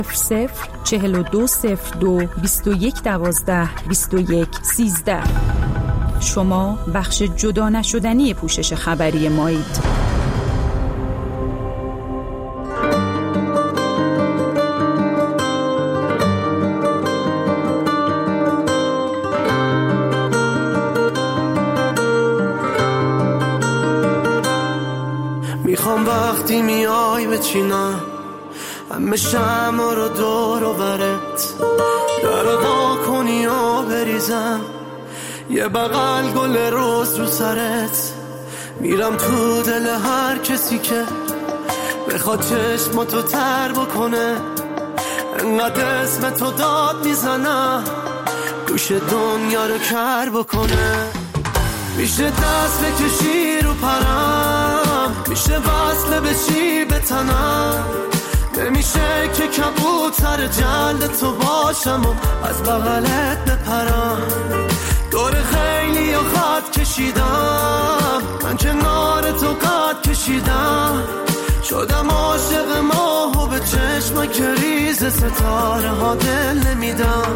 00420221122113. شما بخش جدا نشدنی پوشش خبری مایید. میخوام وقتی میای بچینم همه شمع رو دور و برت در وا کنی و بریزم یه بغل گل روز رو سرت. میرم تو دل هر کسی که بخواد چشماتو تر بکنه، انقدر اسم تو داد میزنم گوش دنیا رو کر بکنه. میشه دست بکشی رو پرم، میشه وصله بشی به تنم، نمیشه که کبوتر جلد تو باشم و از بغلت بپرم. دور خیلی و خط کشیدم، من کنار تو قد کشیدم، شدم عاشق ماه و به چشم که ریز ستاره ها دل نمیدم.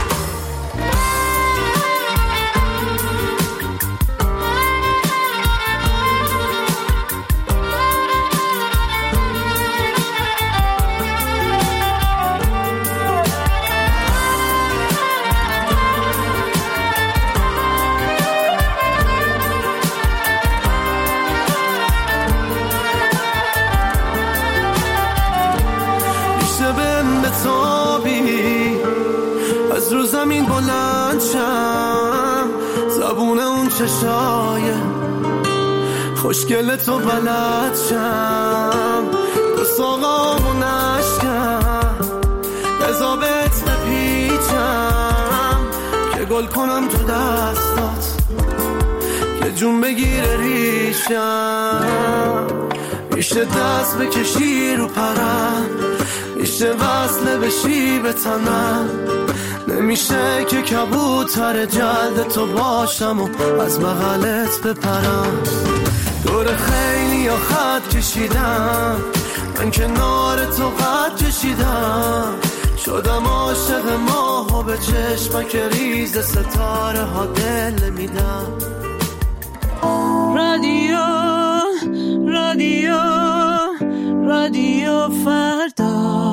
از رو زمین بلند شم، زبون اون چشای خوشگل تو بلد شم، دو ساقامو نشکم بزابت بپیچم که گل کنم تو دستات که جون بگیره ریشم. میشه دست بکشی رو پرم، میشه وصله بشی به تنم، نمیشه که کبوتر جلد تو باشم و از بغلت بپرم. دور خیلی یا خط کشیدم، من کنار تو قد کشیدم، شدم عاشق ماه و به چشمک ریز ستاره ها دل نمیدم. رادیو رادیو رادیو فردا.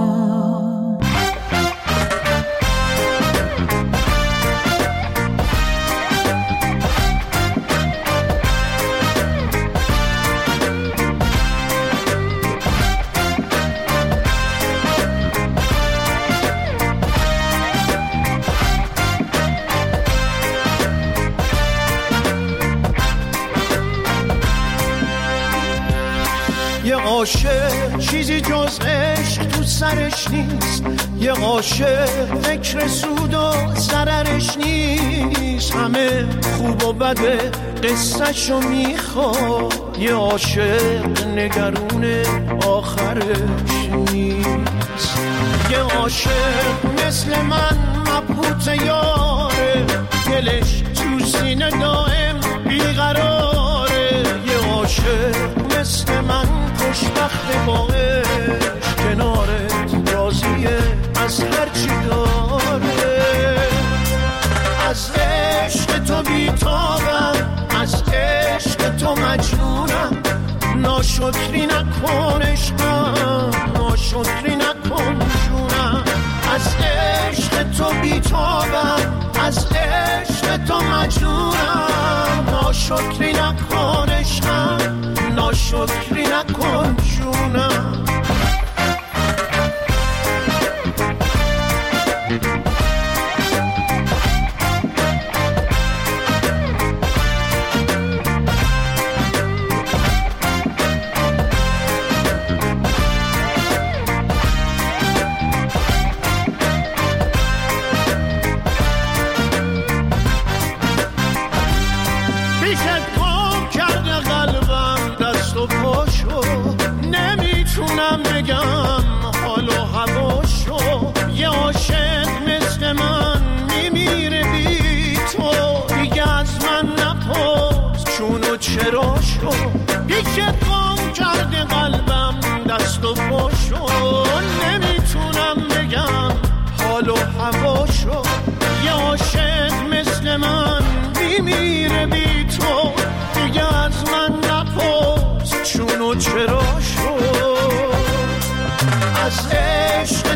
یه عاشق چیزی جز عشق تو سرش نیست، یه عاشق فکر سود و ضررش نیست، همه خوب و بده قصه‌شو میخواد، یه عاشق نگرون آخرش نیست. یه عاشق مثل من مبهوت یاره، دلش تو سینه دائم بیقراره، یه عاشق مثل من خوشبخت با عشق، کنارت راضیه از هر چی داره. از عشق تو بیتابم، از عشق تو مجنونم، ناشکری نکن عشقم، ناشکری نکن جونم. از عشق تو بیتابم، از عشق تو مجنونم، ناشکری نکن عشقم، ناشکری نکن جونم.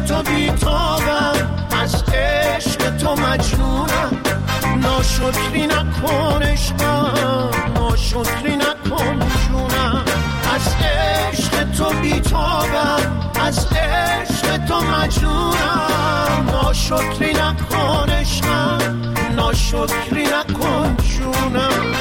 تو بیتابم از عشق تو مجنونم ناشکری نکن عشقم ناشکری نکن جونم از عشق تو بیتابم از عشق تو مجنونم ناشکری نکن عشقم ناشکری نکن جونم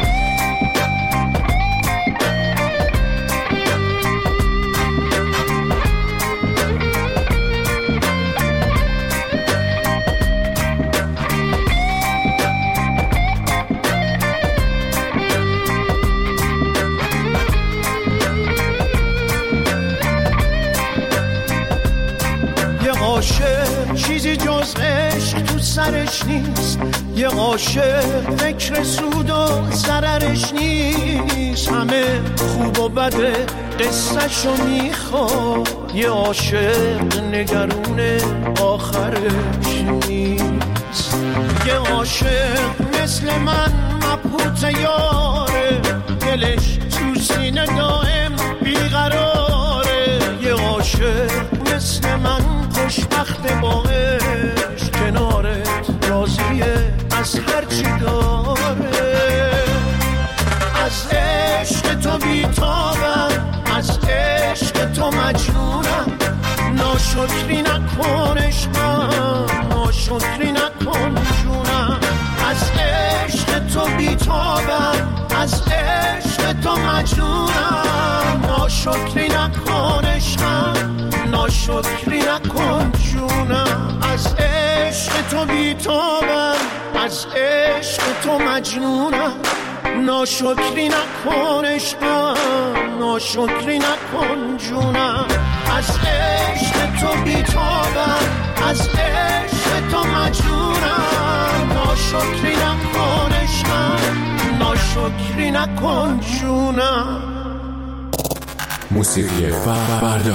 چیزی جز عشق تو سرش نیست یه عاشق فکر سود و ضررش نیست همه خوب و بده قصه‌شو میخواد یه عاشق نگرون آخرش نیست یه عاشق مثل من مبهوت یاره دلش تو سینه دائم بیقراره یه عاشق مثل من خوشبخت با عشق کنارت راضیه از هرچی داره از عشق تو بیتابم از عشق تو مجنونم ناشکری نکن عشقم ناشکری نکن جونم از عشق تو بیتابم از عشق تو مجنونم ناشکری نکن عشقم ناشکری نکن جونم از عشق تو بیتابم از عشق تو مجنونم ناشکری نکن عشقم ناشکری نکن جونم از عشق تو بیتابم از عشق تو مجنونم ناشکری نکن عشقم ناشکری نکن جونم موسیقی فردا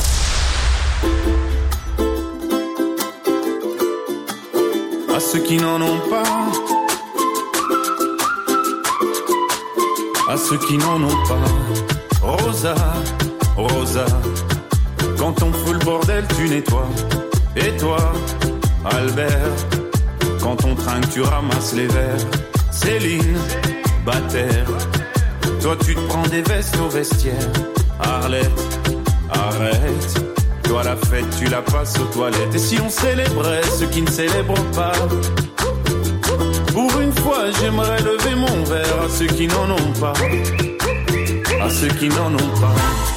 À ceux qui n'en ont pas, à ceux qui n'en ont pas. Rosa, Rosa, quand on fout le bordel, tu nettoies. Et toi, Albert, quand on trinque, tu ramasses les verres. Céline, Bataire, toi tu te prends des vestes au vestiaire. Arlette, arrête. Toi la fête tu la passes aux toilettes. Et si on célébrait ceux qui ne célèbrent pas, pour une fois j'aimerais lever mon verre à ceux qui n'en ont pas, à ceux qui n'en ont pas.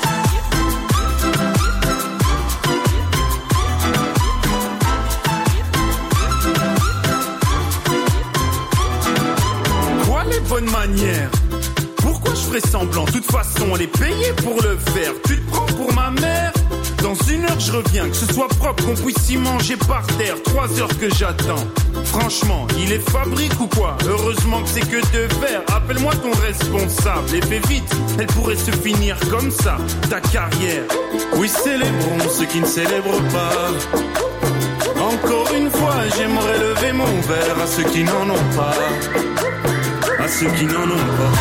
Quoi les bonnes manières? Pourquoi je ferais semblant? De toute façon on est payé pour le faire. Tu te prends pour ma mère? Dans 1 heure je reviens, que ce soit propre, qu'on puisse y manger par terre. 3 heures que j'attends. Franchement, il est fabrique ou quoi? Heureusement que c'est que de verre. Appelle-moi ton responsable et fais vite, elle pourrait se finir comme ça, ta carrière. Oui, célébrons ceux qui ne célèbrent pas. Encore une fois, j'aimerais lever mon verre à ceux qui n'en ont pas, à ceux qui n'en ont pas.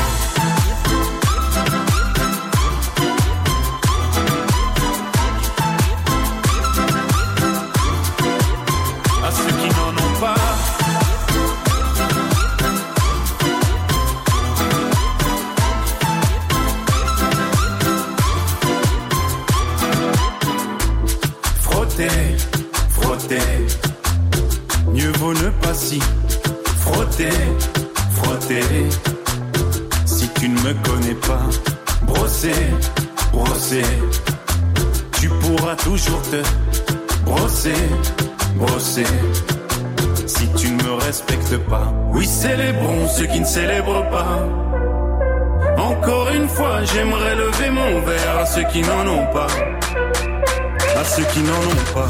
Mieux vaut ne pas s'y frotter, frotter. Si tu ne me connais pas, brosser, brosser. Tu pourras toujours te brosser, brosser. Si tu ne me respectes pas, oui célébrons ceux qui ne célèbrent pas. Encore une fois, j'aimerais lever mon verre à ceux qui n'en ont pas, à ceux qui n'en ont pas.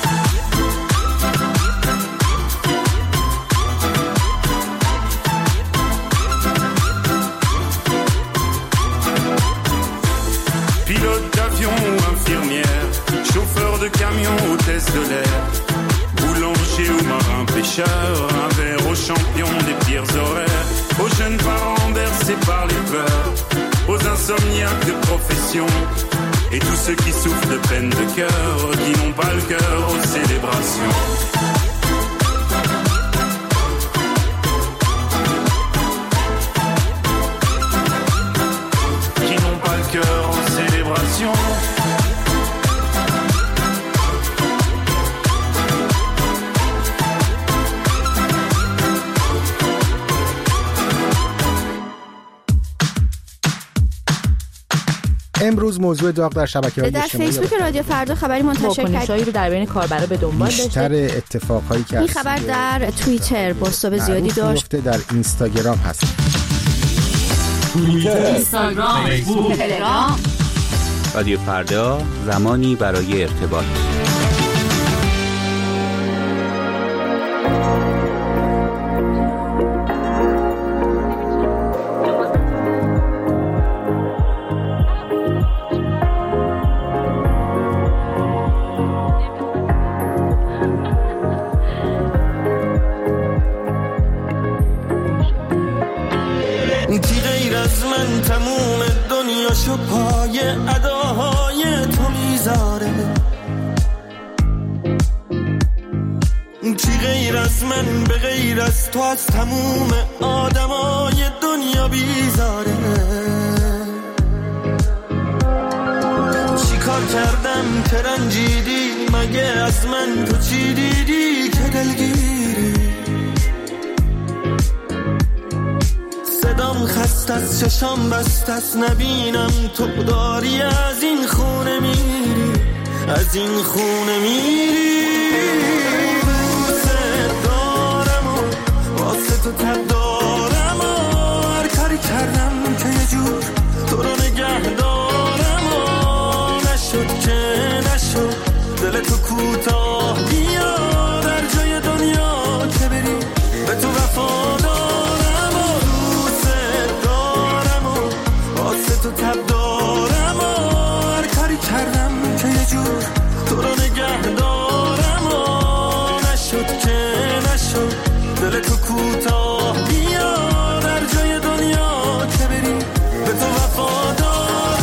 Pilote d'avion ou infirmière, chauffeur de camion, hôtesse de l'air, boulanger ou marin pêcheur, un verre aux champions des pires horaires, aux jeunes parents bercés par les peurs, aux insomniaques de profession, et tous ceux qui souffrent de peine de cœur, qui n'ont pas le cœur célébration. Qui n'ont pas le cœur en célébration. امروز موضوع داغ در شبکه‌های اجتماعی در فیسبوک رادیو فردا خبری منتشر کرد. واکنش‌هایی رو در بین کاربرا به دنبال داشته. بیشتر اتفاقایی که این خبر در توییتر بازتاب زیادی داشت. در اینستاگرام هست. اینستاگرام، فیسبوک، تلگرام. رادیو فردا، زمانی برای ارتباط. کی غیر از من تموم دنیاشو پای اداهای تو میذاره؟ کی غیر از من به غیر از تو از تموم آدمای دنیا بیزاره؟ چی کار کردم که رنجیدی؟ مگه از من تو چی دیدی که دلگیری؟ صدام خسته از چشام بست از نبینم تو داری از این خونه میری، از این خونه میری. دوست دارم و واسه تو تب دارم و هر کاری کردم که یه جور تو رو نگه دارم و نشد که نشد دل تو کوتاه بیا در جای دنیا که بری به تو وفادار. تو تب دارم و هر کاری کردم که یه جور تو رو نگه دارم و نشد که نشد دل تو کوتاه بیا در جای دنیا که بری به تو وفادارم.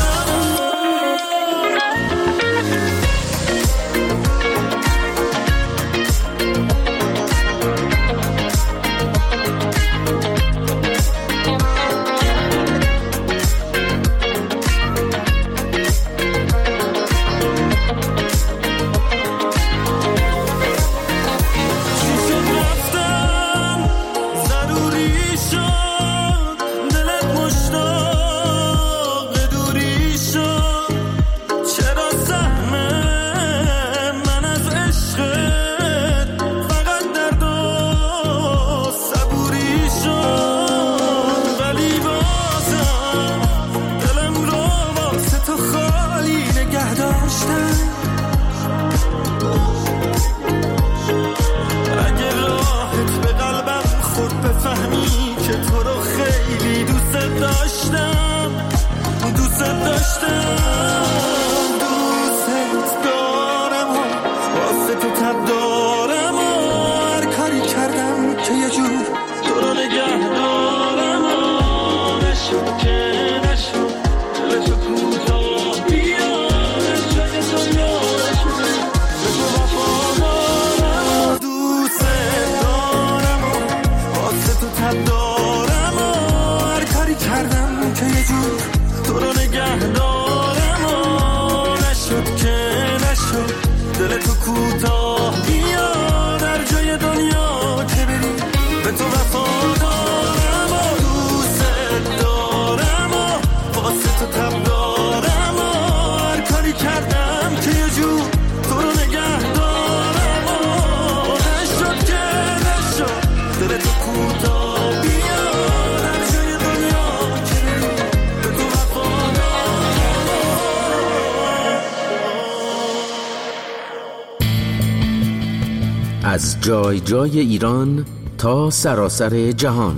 از جای جای ایران تا سراسر جهان،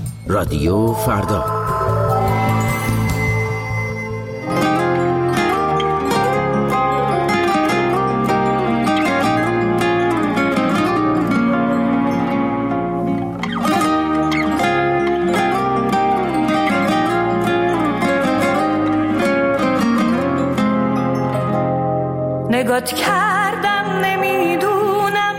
رادیو فردا. نگات کردم نمیدونم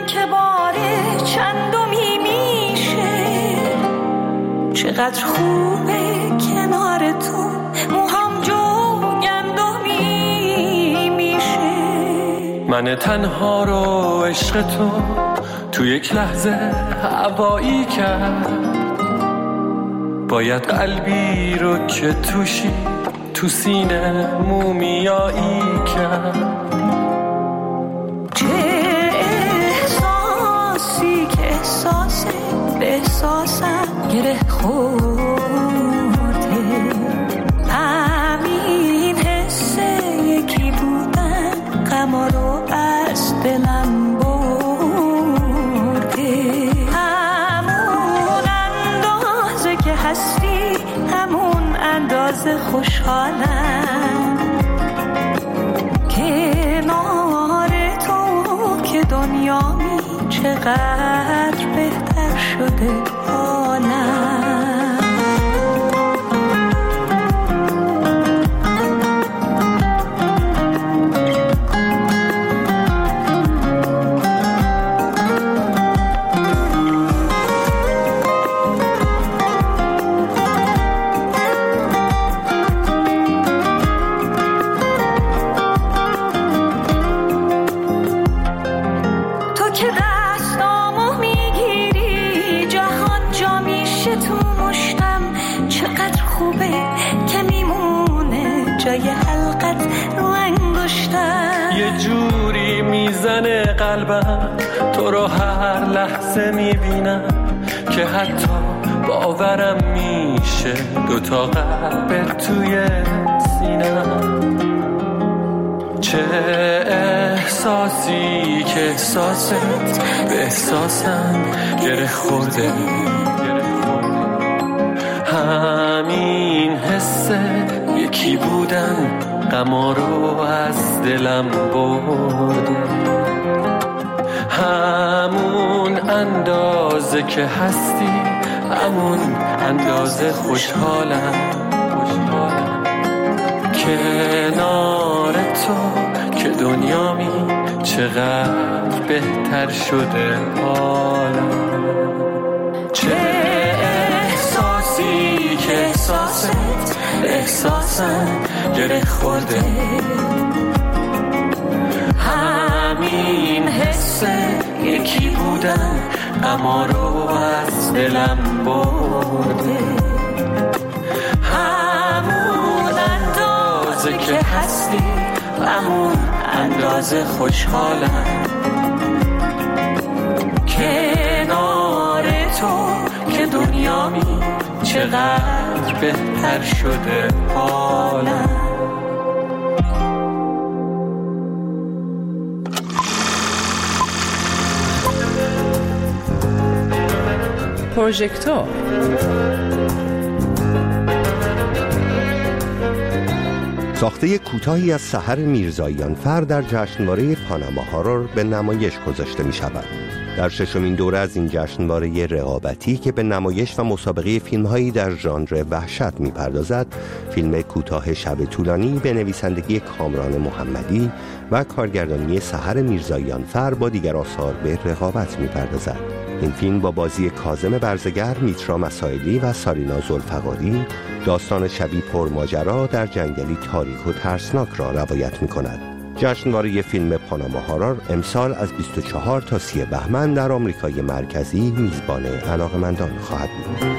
چقدر خوبه کنار تو، موهام جوگندمی میشه. من تنها رو عشق تو یک لحظه هوایی کرد. باید قلبی رو که توشی تو سینه مومیایی کرد. چه احساسی که احساسه به احساسم گره خورده. همین حسه یکی بودن غما رو از دلم برده. همون اندازه که هستی همون اندازه خوشحالم. کنار تو که دنیامی چقدر بهتر شده حالم. یه جوری میزنه قلبم تو رو هر لحظه میبینم که حتی باورم میشه دوتا قلب توی سینم. چه احساسی که احساست به احساسم گره خورده. همین حسه یکی بودن غما رو از دلم برده. همون اندازه که هستی همون اندازه خوشحالم. کنار تو که دنیامی چقدر بهتر شده حالم. چه احساسی که احساست احساسم گره خورده. همین حسه یکی بودن غما رو از دلم برده. همون اندازه که هستی همون اندازه خوشحالم. کنار تو که دنیامی چقدر بهتر شده حالم. پروژکتور ساخته کوتاهی از سحر میرزاییان فر در جشنواره پاناما هارور به نمایش گذاشته می شود. در ششمین دوره از این جشنواره رقابتی که به نمایش و مسابقه فیلم‌هایی در ژانر وحشت می‌پردازد، فیلم کوتاه شب طولانی به نویسندگی کامران محمدی و کارگردانی سحر میرزاییان فر با دیگر آثار به رقابت می‌پردازد. این فیلم با بازی کاظم برزگر، میترا مسائلی و سارینا ذوالفقاری داستان شبی پرماجرا در جنگلی تاریک و ترسناک را روایت می‌کند. جشنواره فیلم پاناما هارور امسال از 24 تا 30 بهمن در آمریکای مرکزی میزبان علاقه‌مندان خواهد بود.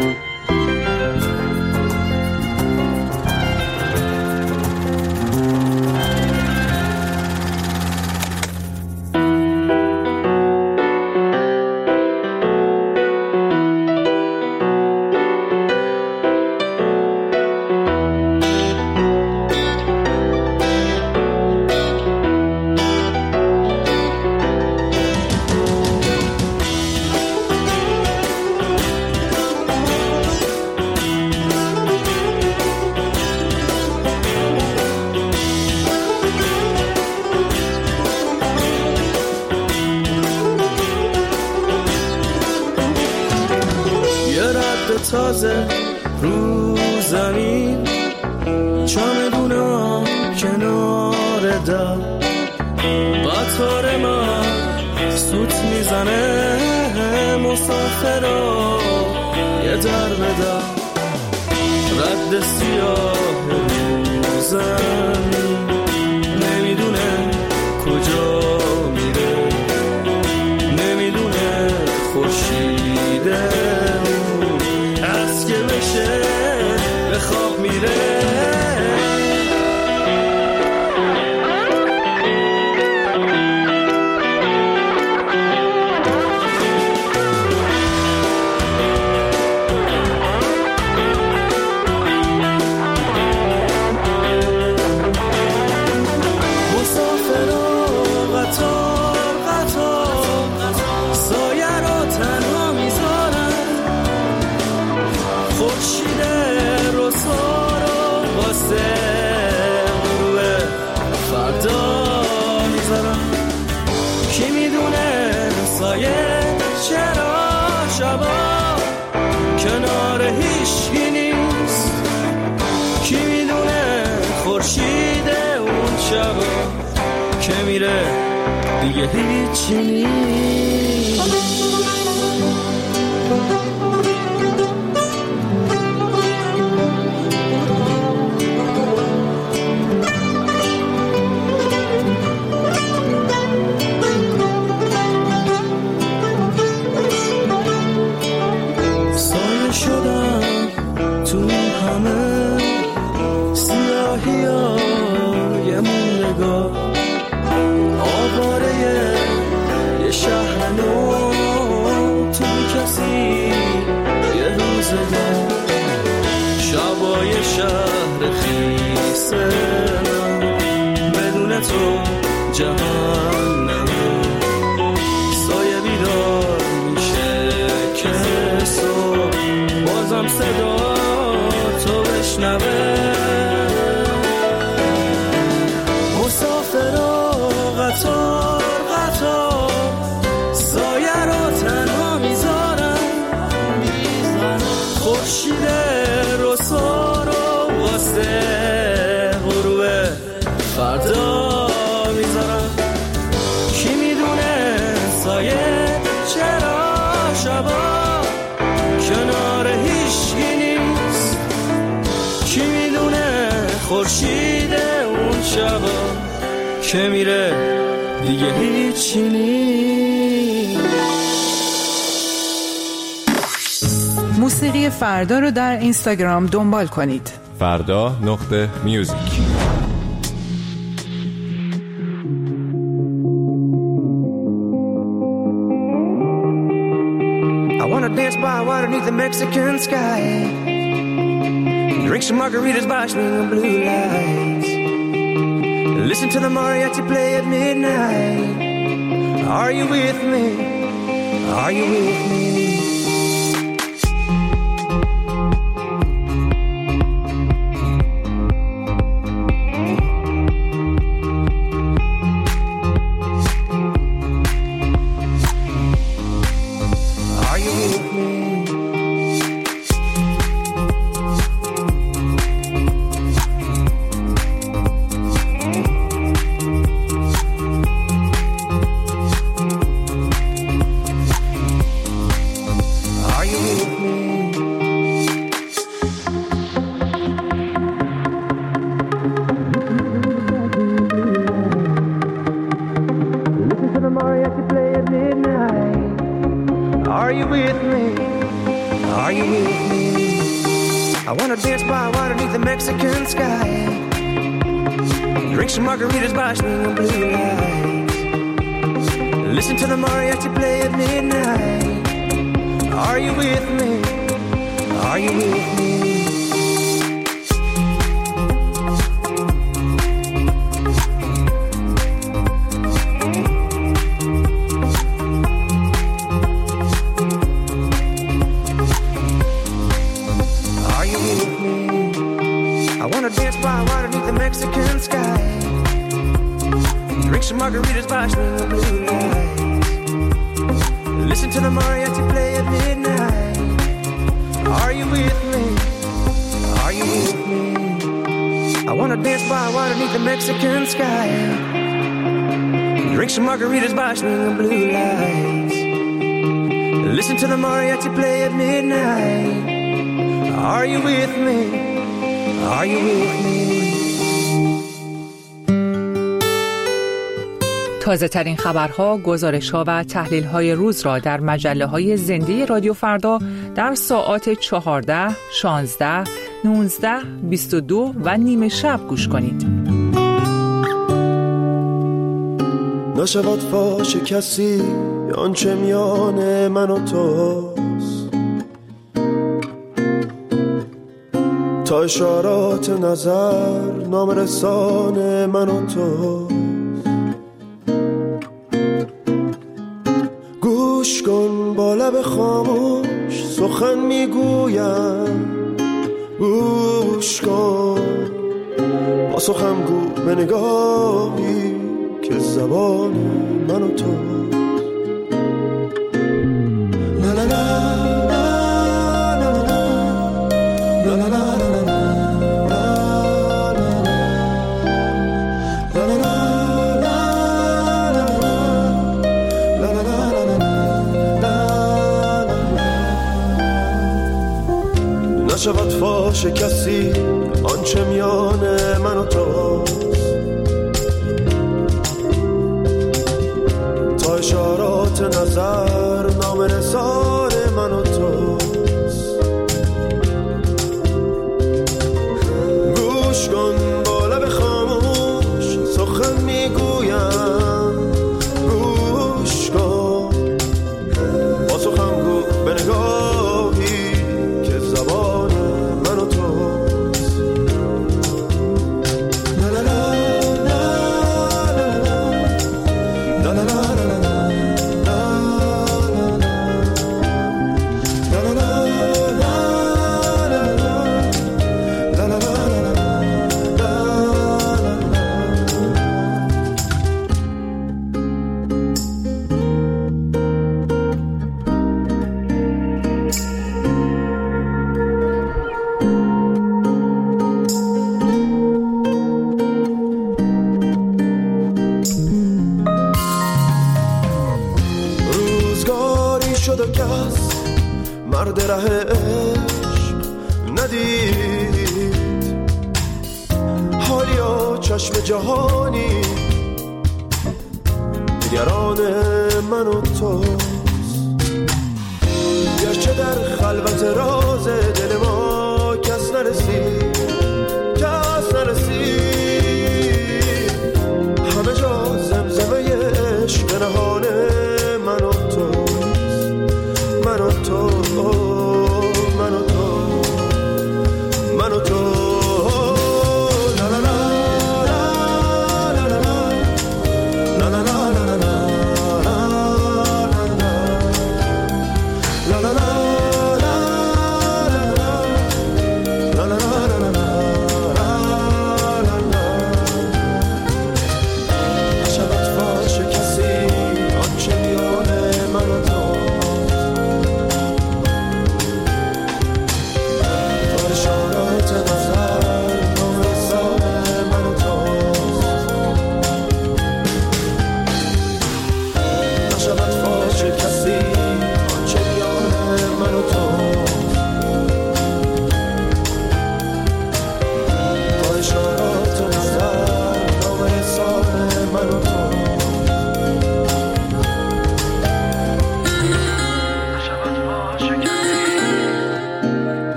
تازه رو زمین، چمدونم کنار در، قطار من سوت میزنه مسافرا یه در به در. رد سیاه روزن نمیدونه کجا میره، نمیدونه خورشیده از که بشه به خواب میره. که میره دیگه هیچی نیست. سایه شدم تو همه سیاهی های موندگاه، آواره یه شهر نو تو کسی یه روزگار، شبای شهر خیسه بدون تو جهنم، سایه بیدار میشه که صبح بازم صدا تو بشنوه. مسافرا قطار قطار سایه رو تنها میذارن، خورشید رسا رو واسه غروب فردا میذارن. کی میدونه سایه چرا شبا کنار هیچی نیست، کی میدونه خورشید اون شبا که میره دیگه هیچی نیست. موسیقی فردا رو در اینستاگرام دنبال کنید. فردا.music. I wanna dance by water beneath the Mexican sky, drink some margaritas by swinging blue lights, listen to the mariachi play at midnight. Are you with me? Are you with me? Are you with me? Are you with me? I wanna dance by water beneath the Mexican sky, drink some margaritas by swinging blue lights, listen to the mariachi play at midnight. Are you with me? Are you with me? Mexican sky, drink some margaritas by swinging blue lights, listen to the mariachi play at midnight. Are you with me? Are you with me? I wanna dance by water beneath the Mexican sky, drink some margaritas by swinging blue lights, listen to the mariachi play at midnight. Are you with me? Are you with me? تازه ترین خبرها، گزارش‌ها و تحلیل‌های روز را در مجله‌های زنده رادیو فردا در ساعات 14, 16, 19, 22 و نیمه شب گوش کنید. نشود فاش کسی آنچه میان من و توست، تا اشارات نظر نامرسان من و توست. گوش کن با لب خاموش سخن میگویم، گوش کن با سخن گو به نگاهی که زبان من و تو. لا لا لا نشود فاش کسی آنچه میان من و توست، تا اشارات نظر نامرسان من و توست. گوش کن با لب خاموش سخن میگویم، گوش کن با سخن گو به نگاهی که زبان من و توست. لا لا لا لا لا لا مرد ره عشق ندید، حالیا چشم جهانی نگران من و تو.